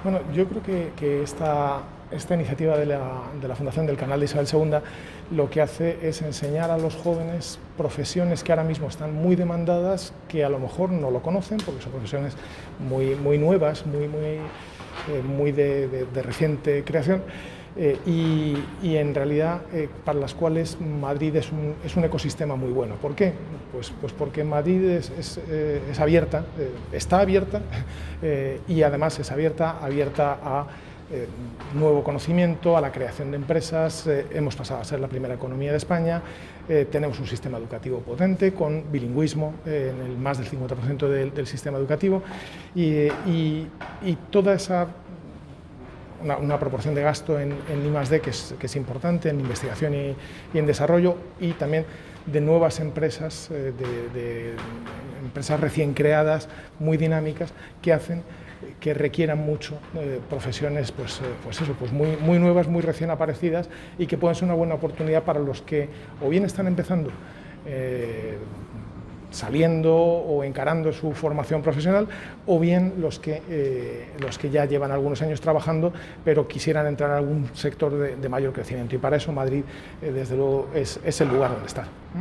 Bueno, yo creo que esta iniciativa de la Fundación del Canal de Isabel II lo que hace es enseñar a los jóvenes profesiones que ahora mismo están muy demandadas, que a lo mejor no lo conocen, porque son profesiones muy nuevas, muy de reciente creación. Y en realidad para las cuales Madrid es un ecosistema muy bueno. ¿Por qué? Pues porque Madrid es abierta, está abierta y además es abierta a nuevo conocimiento, a la creación de empresas. Hemos pasado a ser la primera economía de España, tenemos un sistema educativo potente con bilingüismo en el más del 50% del sistema educativo y toda esa una proporción de gasto en I+D que es importante, en investigación y en desarrollo, y también de nuevas empresas, de empresas recién creadas, muy dinámicas, que hacen que requieran mucho profesiones muy nuevas, muy recién aparecidas, y que pueden ser una buena oportunidad para los que o bien están empezando saliendo o encarando su formación profesional, o bien los que ya llevan algunos años trabajando pero quisieran entrar en algún sector de mayor crecimiento, y para eso Madrid desde luego es el lugar donde estar.